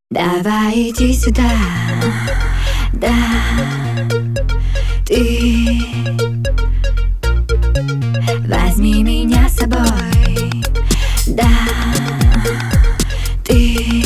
Давай иди сюда, да, ты возьми меня с собой, да, ты.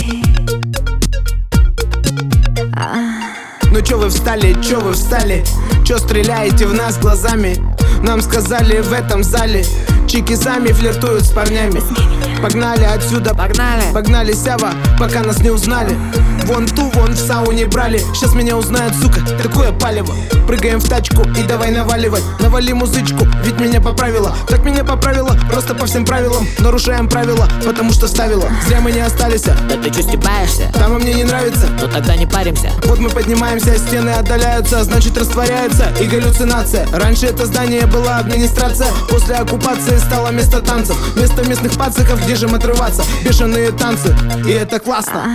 Ну чё вы встали, чё вы встали? Чё стреляете в нас глазами? Нам сказали в этом зале чики сами флиртуют с парнями. Погнали отсюда, погнали сява, пока нас не узнали. Вон ту, вон в сауне брали. Сейчас меня узнают, сука, такое палево. Прыгаем в тачку и давай наваливать. Навали музычку, ведь меня поправила. Так меня поправила, просто по всем правилам. Нарушаем правила, потому что ставила. Зря мы не остались. Да ты чё стебаешься? Там мне не нравится. Ну тогда не паримся. Вот мы поднимаемся, стены отдаляются, значит растворяется и галлюцинация. Раньше это здание была администрация, после оккупации стало место танцев. Место местных пациков, где же им отрываться? Бешеные танцы, и это классно.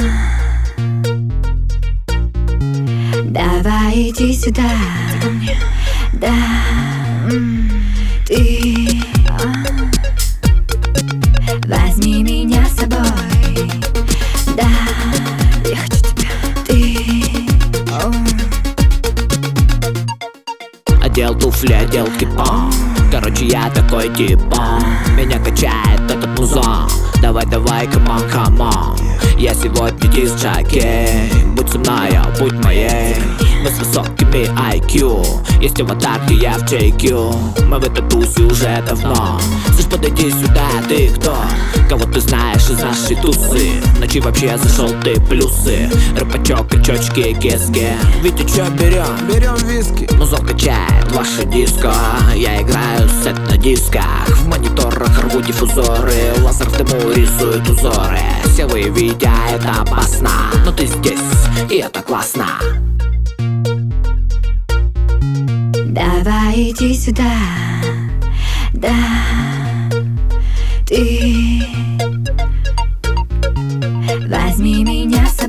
Давай иди сюда, да, ты возьми меня с собой, да, я хочу тебя, ты. Одел туфли, одел кипон. Короче, я такой типа. Меня качает этот музон. Давай, давай, камон, камон. Я сегодня диск-жокей. Будь со мной, будь моей. Мы с высокими IQ. Есть аватарки, я в JQ. Мы в этой тусе уже давно. Слышь, подойди сюда, ты кто? Кого ты знаешь из нашей тусы? Ночи вообще зашел ты плюсы. Рыбачок, качочки, кески. Витя, чё берем? Берем виски. Музон качает ваше диско. Я играю сет на дисках. В мониторах рву диффузоры. Лазер в дыму рисует узоры. Все вы видя, это опасно. Но ты здесь, и это классно. Давай иди сюда, да, ты возьми меня с собой.